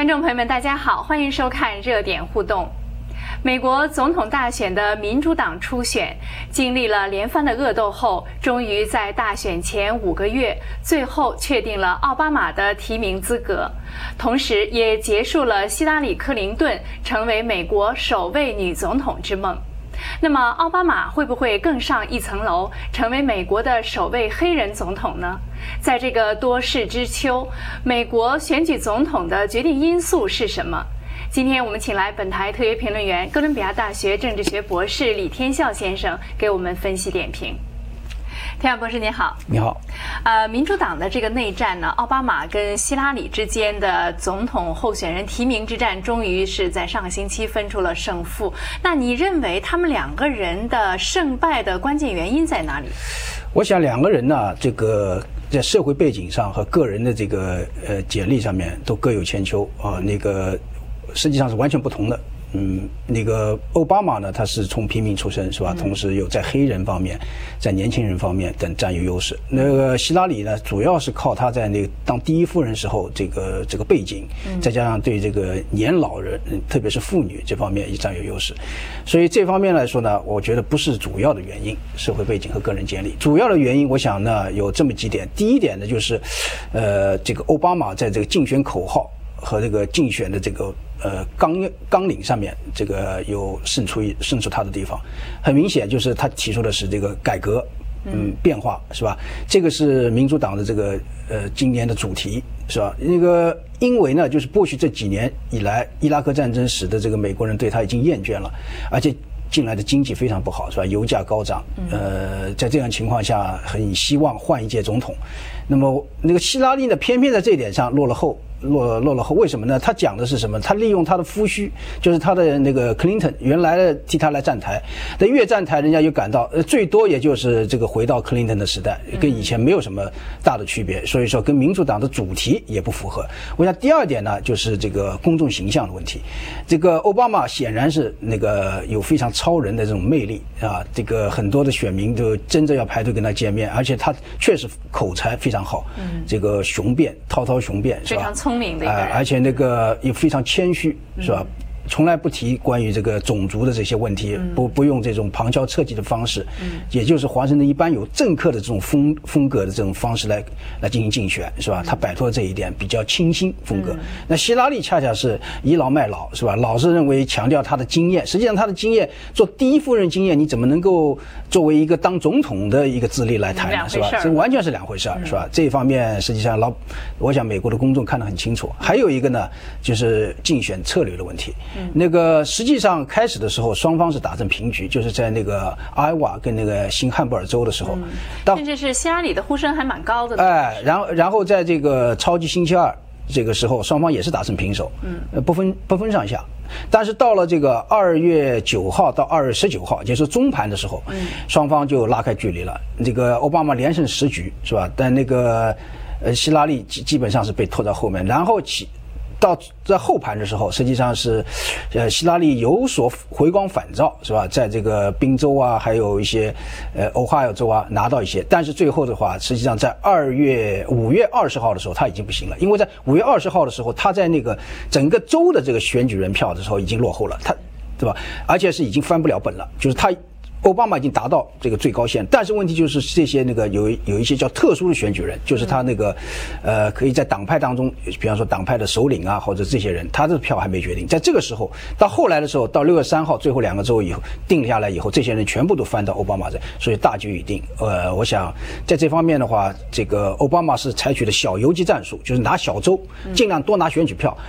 众朋友们，大家好，欢迎收看热点互动。美国总统大选的民主党初选，经历了连番的恶斗后，终于在大选前5个月，最后确定了奥巴马的提名资格，同时也结束了希拉里·克林顿成为美国首位女总统之梦。那么，奥巴马会不会更上一层楼，成为美国的首位黑人总统呢？在这个多事之秋，美国选举总统的决定因素是什么？今天我们请来本台特约评论员、哥伦比亚大学政治学博士李天笑先生给我们分析点评。天笑博士您好。 你好。 民主党的这个内战呢，奥巴马跟希拉里之间的总统候选人提名之战，终于是在上个星期分出了胜负。那你认为他们2个人的胜败的关键原因在哪里？ 我想2个人呢，这个在社会背景上和个人的这个简历上面都各有千秋啊，那个实际上是完全不同的。那个奥巴马呢，他是从平民出身，是吧？同时有在黑人方面、在年轻人方面等占有优势。那个希拉里呢，主要是靠他在那个当第一夫人时候这个背景，再加上对这个年老人，特别是妇女这方面也占有优势。所以这方面来说呢，我觉得不是主要的原因，社会背景和个人简历。主要的原因，我想呢有这么几点。第一点呢，就是这个奥巴马在这个竞选口号和这个竞选的这个纲领上面，这个有胜出他的地方。很明显就是他提出的是这个改革，变化，是吧？这个是民主党的这个今年的主题，是吧？那个因为呢，就是过去这几年以来，伊拉克战争使得这个美国人对他已经厌倦了，而且近来的经济非常不好，是吧？油价高涨，在这样情况下，很希望换一届总统。那么那个希拉里呢，偏偏在这一点上落了后。为什么呢？他讲的是什么？他利用他的夫婿，就是他的那个克林顿，原来的替他来站台，但越站台，人家就感到最多也就是这个回到克林顿的时代，跟以前没有什么大的区别，所以说跟民主党的主题也不符合。我想第二点呢，就是这个公众形象的问题。这个奥巴马显然是那个有非常超人的这种魅力啊，这个很多的选民都真的要排队跟他见面，而且他确实口才非常好，这个雄辩，滔滔雄辩，是吧？ 非常聪明的一个人， 而且那个也非常谦虚，是吧？从来不提关于这个种族的这些问题，不用这种旁敲侧击的方式，也就是华盛顿一般有政客的这种风格的这种方式来进行竞选，是吧？他摆脱了这一点，比较清新风格。那希拉里恰恰是倚老卖老，是吧？老是认为强调他的经验，实际上他的经验做第一夫人经验，你怎么能够作为一个当总统的一个资历来谈呢？是吧？这完全是2回事，是吧？这一方面实际上我想美国的公众看得很清楚。还有一个呢，就是竞选策略的问题。那个实际上开始的时候，双方是打成平局，就是在那个艾瓦跟那个新汉布尔州的时候， 甚至是希拉里的呼声还蛮高的。 然后在这个超级星期二这个时候，双方也是打成平手，不分上下。但是到了这个2月9号到2月19号，也就是中盘的时候，双方就拉开距离了。这个奥巴马连胜10局，是吧？但那个希拉里基本上是被拖在后面，然后到在后盘的时候，实际上是，希拉里有所回光返照，是吧？在这个宾州啊，还有一些俄亥俄州啊拿到一些，但是最后的话，实际上在5月20号的时候，他已经不行了，因为在5月20号的时候，他在那个整个州的这个选举人票的时候已经落后了，他，对吧？而且是已经翻不了本了，就是他。奥巴马已经达到这个最高线，但是问题就是这些那个有一些叫特殊的选举人，就是他那个可以在党派当中，比方说党派的首领啊，或者这些人，他的票还没决定。在这个时候，到后来的时候，到6月3号最后2个州以后定下来以后，这些人全部都翻到奥巴马这，所以大局已定。我想在这方面的话，这个奥巴马是采取的小游击战术，就是拿小州，尽量多拿选举票。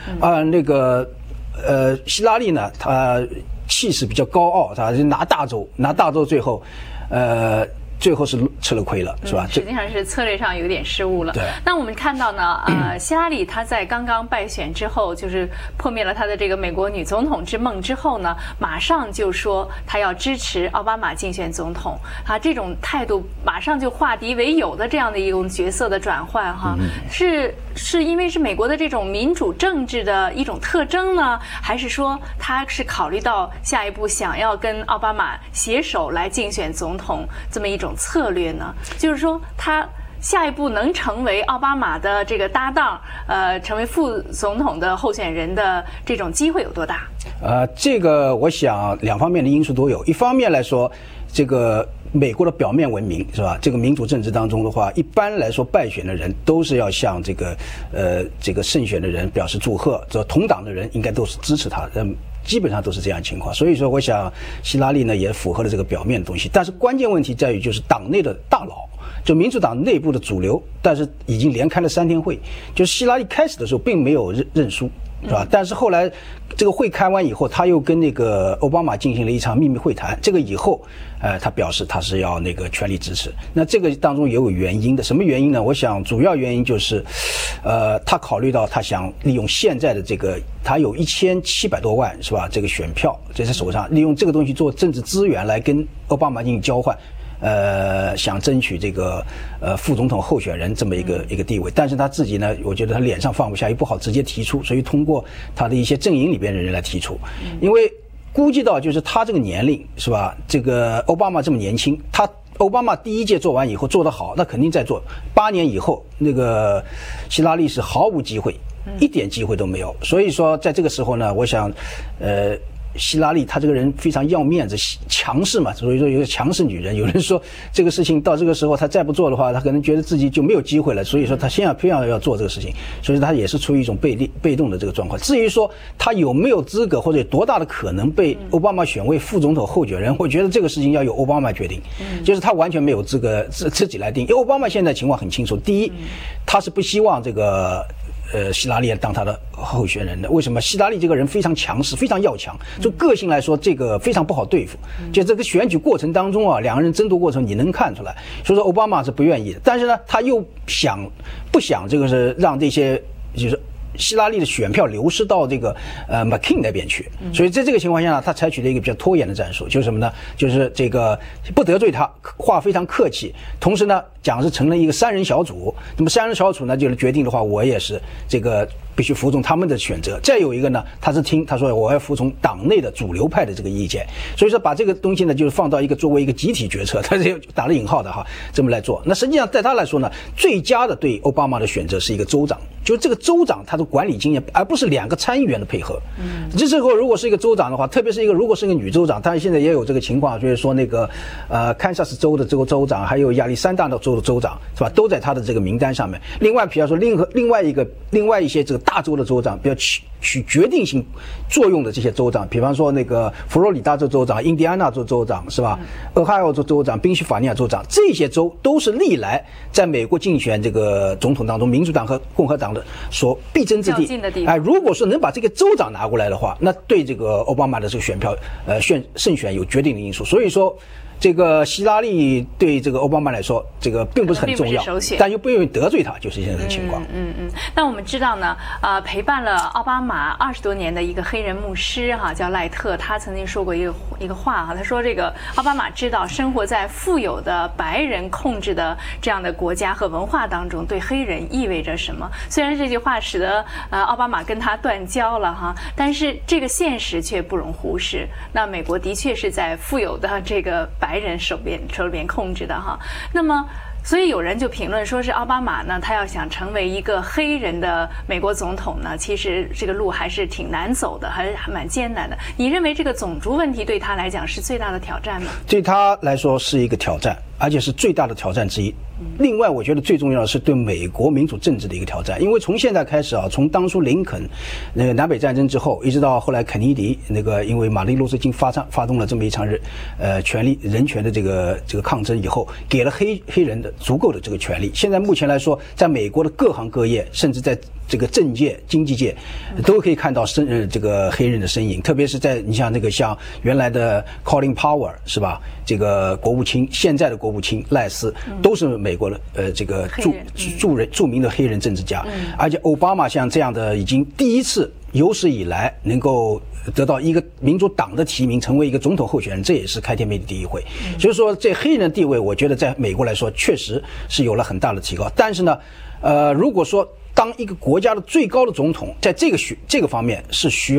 希拉里呢，他气势比较高傲，他就拿大州，最后是吃了亏了，是吧？ 实际上是策略上有点失误了。 对。 那我们看到呢，希拉里她在刚刚败选之后，就是破灭了她的这个美国女总统之梦之后呢，马上就说她要支持奥巴马竞选总统，这种态度马上就化敌为友的这样的一种角色的转换，是因为是美国的这种民主政治的一种特征呢，还是说她是考虑到下一步想要跟奥巴马携手来竞选总统这么一种策略呢？就是说他下一步能成为奥巴马的这个搭档，成为副总统的候选人的这种机会有多大？ 这个我想两方面的因素都有。一方面来说，这个美国的表面文明是吧？这个民主政治当中的话，一般来说败选的人都是要向这个胜选的人表示祝贺，这同党的人应该都是支持他，基本上都是这样情况。所以说，我想希拉里呢也符合了这个表面的东西，但是关键问题在于就是党内的大佬。就民主党内部的主流，但是已经连开了3天会。就是希拉里开始的时候并没有认输，是吧？但是后来这个会开完以后，他又跟那个奥巴马进行了一场秘密会谈。这个以后，他表示他是要那个全力支持。那这个当中也有原因的，什么原因呢？我想主要原因就是，他考虑到他想利用现在的这个，他有1700多万是吧？这个选票在他手上，利用这个东西做政治资源来跟奥巴马进行交换。想争取这个副总统候选人这么一个地位，但是他自己呢，我觉得他脸上放不下，又不好直接提出，所以通过他的一些阵营里边的人来提出，因为估计到就是他这个年龄是吧？这个奥巴马这么年轻，奥巴马第1届做完以后做得好，那肯定再做8年以后，那个希拉里是毫无机会，一点机会都没有。所以说在这个时候呢，我想希拉里她这个人非常要面子，强势嘛，所以说有个强势女人。有人说这个事情到这个时候她再不做的话，她可能觉得自己就没有机会了，所以说她非要做这个事情，所以她也是处于一种被动的这个状况。至于说她有没有资格或者有多大的可能被奥巴马选为副总统候选人，我觉得这个事情要由奥巴马决定，就是他完全没有资格自己来定。因为奥巴马现在情况很清楚，第一，他是不希望这个希拉里当他的候选人的。为什么？希拉里这个人非常强势，非常要强，就个性来说，这个非常不好对付。就这个选举过程当中啊，两个人争夺过程你能看出来。所以说奥巴马是不愿意的，但是呢，他又不想这个是让这些就是希拉里的选票流失到这个McCain 那边去，所以在这个情况下呢，他采取了一个比较拖延的战术，就是什么呢？就是这个不得罪他，话非常客气，同时呢讲是成了一个3人小组。那么3人小组呢，就是决定的话，我也是这个必须服从他们的选择。再有一个呢，他说我要服从党内的主流派的这个意见，所以说把这个东西呢，就是放到作为一个集体决策，他是打了引号的哈，这么来做。那实际上在他来说呢，最佳的对奥巴马的选择是一个州长，就是这个州长他的管理经验，而不是2个参议员的配合。这时候如果是一个州长的话，特别是如果是一个女州长，当然现在也有这个情况，就是说那个堪萨斯州的这个州长，还有亚利桑那州的州长是吧，都在他的这个名单上面。另外，比方说另外一些这个大州的州长，比较起决定性作用的这些州长，比方说那个佛罗里达州州长、印第安纳州州长是吧？俄亥俄州州长、宾夕法尼亚州长，这些州都是历来在美国竞选这个总统当中，民主党和共和党的所必争之地。如果说能把这个州长拿过来的话，那对这个奥巴马的这个选票胜选有决定的因素。所以说这个希拉里对这个奥巴马来说，这个并不是很重要，但又不愿意得罪他，就是现在的情况。 那我们知道呢，陪伴了奥巴马20多年的一个黑人牧师哈，叫赖特，他曾经说过一个话哈，他说这个奥巴马知道生活在富有的白人控制的这样的国家和文化当中，对黑人意味着什么。虽然这句话使得奥巴马跟他断交了哈，但是这个现实却不容忽视。那美国的确是在富有的这个白人手里边控制的哈，那么所以有人就评论说是奥巴马呢，他要想成为一个黑人的美国总统呢，其实这个路还是挺难走的，还蛮艰难的。你认为这个种族问题对他来讲是最大的挑战吗？ 对他来说是一个挑战，而且是最大的挑战之一。另外，我觉得最重要的是对美国民主政治的一个挑战，因为从现在开始啊，从当初林肯那个南北战争之后，一直到后来肯尼迪那个因为马丁路德金发动了这么一场人权的这个抗争以后，给了黑人的足够的这个权利。现在目前来说，在美国的各行各业，甚至在这个政界、经济界，都可以看到这个黑人的身影。特别是你像像原来的 Colin Powell 是吧？这个国务卿，现在的国务卿赖斯，都是美国的这个著名的黑人政治家。而且奥巴马像这样的已经第一次有史以来能够得到一个民主党的提名，成为一个总统候选人，这也是开天辟地第一回。所以说，这黑人的地位，我觉得在美国来说确实是有了很大的提高。但是呢，如果说当一个国家的最高的总统，在这个方面是需要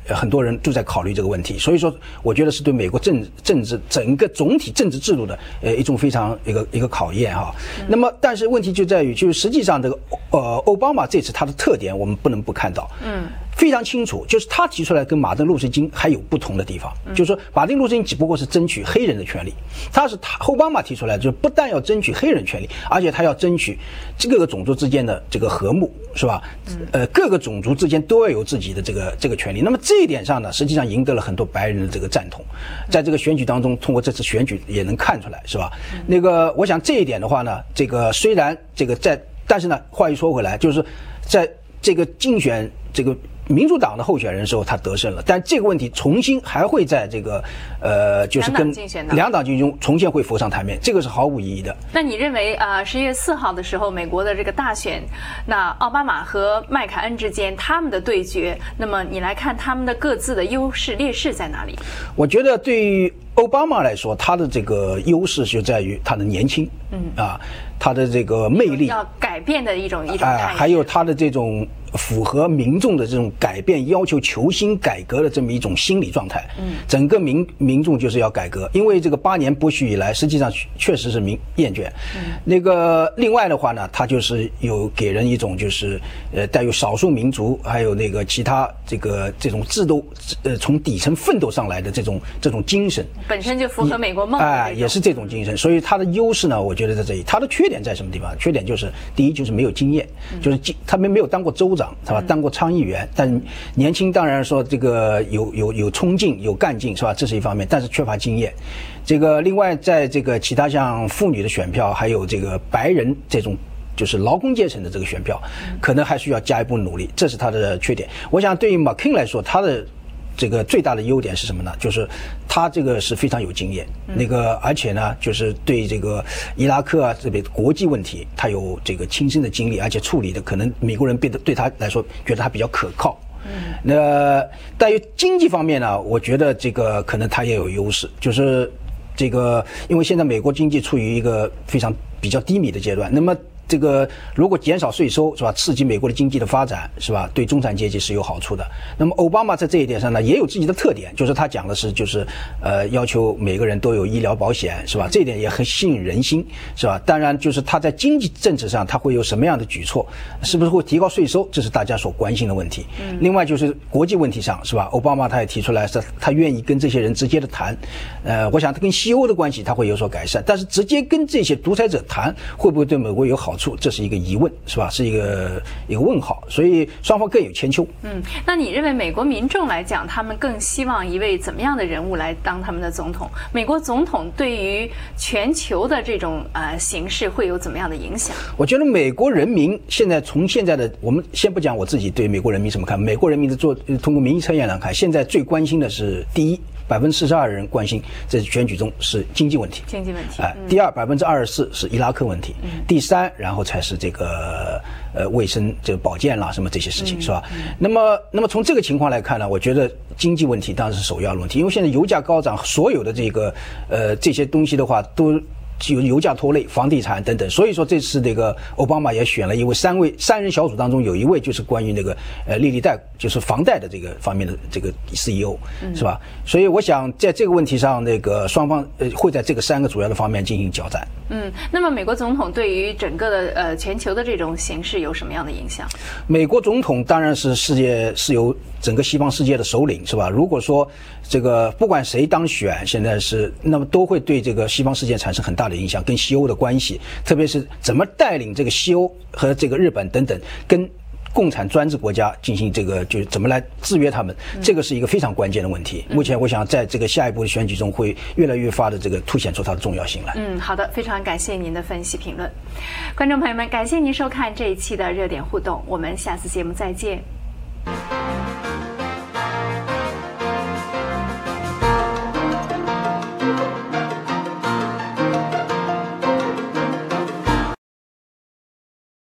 很多人都在考虑这个问题。所以说，我觉得是对美国政治整个总体政治制度的一种非常一个考验哈。那么，但是问题就在于，就是实际上这个奥巴马这次他的特点我们不能不看到，非常清楚，就是他提出来跟马丁路德金还有不同的地方，就是说马丁路德金只不过是争取黑人的权利，奥巴马提出来就是不但要争取黑人权利，而且他要争取各个种族之间的这个和睦，是吧？各个种族之间都要有自己的这个权利。那么这一点上呢，实际上赢得了很多白人的这个赞同，在这个选举当中，通过这次选举也能看出来，是吧？我想这一点的话呢，虽然但是呢，话又说回来，就是在这个竞选民主党的候选人的时候，他得胜了，但这个问题重新还会在就是跟两党竞选中重新会浮上台面，这个是毫无意义的。 那你认为11月4号的时候，美国的这个大选，那奥巴马和麦凯恩之间他们的对决，那么你来看他们的各自的优势劣势在哪里？ 我觉得对于奥巴马来说，他的这个优势就在于他的年轻，他的这个魅力， 要改变的一种态势， 还有他的这种符合民众的这种改变要求、求新改革的这么一种心理状态。整个民众就是要改革，因为这个8年剥削以来，实际上确实是厌倦。另外的话呢，他就是有给人一种就是带有少数民族还有其他这种从底层奋斗上来的这种精神， 本身就符合美国梦也是这种精神。所以他的优势呢，我觉得在这里。他的缺点在什么地方？缺点就是第一就是没有经验，就是他们没有当过州长，是吧？当过参议员，但年轻当然说有冲劲、有干劲，是吧？这是一方面，但是缺乏经验。另外在其他像妇女的选票，还有白人这种就是劳工阶层的这个选票，可能还需要加一步努力，这是他的缺点。我想对于马肯来说，他的最大的优点是什么呢？就是他是非常有经验，而且呢，就是对伊拉克这边国际问题，他有亲身的经历，而且处理的可能美国人对他来说觉得他比较可靠。在于经济方面呢，我觉得可能他也有优势，就是因为现在美国经济处于一个比较低迷的阶段，那么如果减少税收，是吧？刺激美国的经济的发展，是吧？对中产阶级是有好处的。那么奥巴马在这一点上呢，也有自己的特点，就是他讲的是要求每个人都有医疗保险，是吧？这一点也很吸引人心，是吧？当然，就是他在经济政策上他会有什么样的举措，是不是会提高税收，这是大家所关心的问题。另外就是国际问题上，是吧？奥巴马他也提出来是他愿意跟这些人直接的谈，我想他跟西欧的关系他会有所改善，但是直接跟这些独裁者谈，会不会对美国有好处？这是一个疑问，是吧？是一个问号，所以双方各有千秋。 那你认为美国民众来讲，他们更希望一位怎么样的人物来当他们的总统？美国总统对于全球的这种形势会有怎么样的影响？ 我觉得美国人民从现在的，我们先不讲我自己对美国人民怎么看，美国人民通过民意测验来看，现在最关心的是第一，42%人关心在选举中是经济问题，第二24%是伊拉克问题，第三，然后才是卫生保健啦什么这些事情，是吧？那么从这个情况来看呢，我觉得经济问题当然是首要的问题，因为现在油价高涨，所有的这些东西的话都油价拖累房地产等等，所以说这次奥巴马也选了一位三人小组当中有一位就是关于利率贷，就是房贷的方面的CEO，是吧？所以我想在这个问题上，双方会在3个主要的方面进行交战。 那么美国总统对于整个的全球的这种形势有什么样的影响？ 美国总统当然是由整个西方世界的首领，是吧？如果说不管谁当选，现在那么都会对西方世界产生很大的影响，跟西欧的关系，特别是怎么带领西欧和日本等等跟共产专制国家进行就是怎么来制约他们，这个是一个非常关键的问题。目前我想在下一步的选举中会越来越发的凸显出它的重要性来。 好的，非常感谢您的分析评论。观众朋友们，感谢您收看这一期的热点互动，我们下次节目再见。